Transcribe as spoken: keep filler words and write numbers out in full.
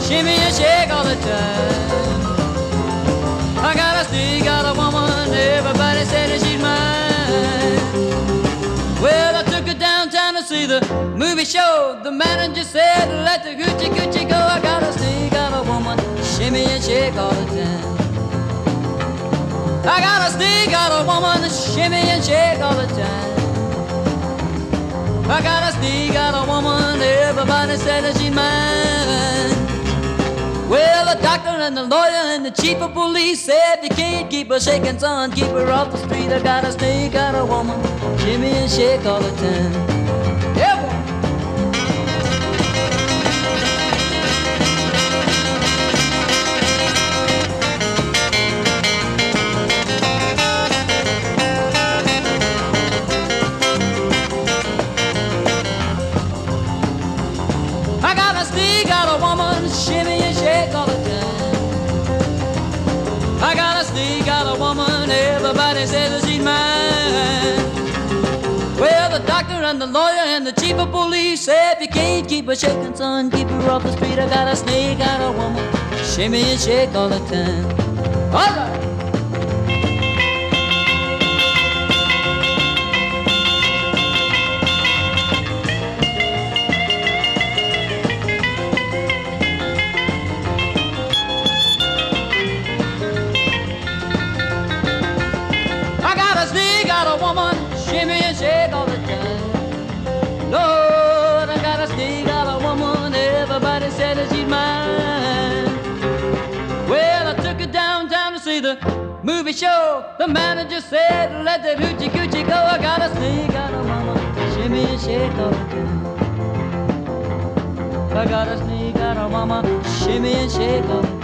shimmy and shake all the time. I got a stick, got a woman, everybody said that she's mine. Well, I took her downtown to see the movie show. The manager said, let the Gucci Gucci go. I got a stick, got a woman, shimmy and shake all the time. I got a stick, got a woman, shimmy and shake all the time. I got a stick, got a woman, everybody said that she's mine. Well, the doctor and the lawyer and the chief of police said, you can't keep her shaking, son, keep her off the street. I got a stick, got a woman, shimmy and shake all the time. Yeah, boy. I got a stick, got a woman, shimmy and shake all the time. I got a stick, got a woman, everybody says that she's mine. Well, the doctor and the lawyer and the chief of police said, if you can't keep her shaking, son, keep her off the street. I got a snake, got a woman, shimmy and shake all the time. All right. Woman, shimmy and shake all the time. Lord, I got a stick, got a woman, everybody said that she's mine. Well, I took her downtown to see the movie show. The manager said, let that hoochie coochie go. I got a stick, got a woman, shimmy and shake all the time. I got a stick, got a woman, shimmy and shake all the time.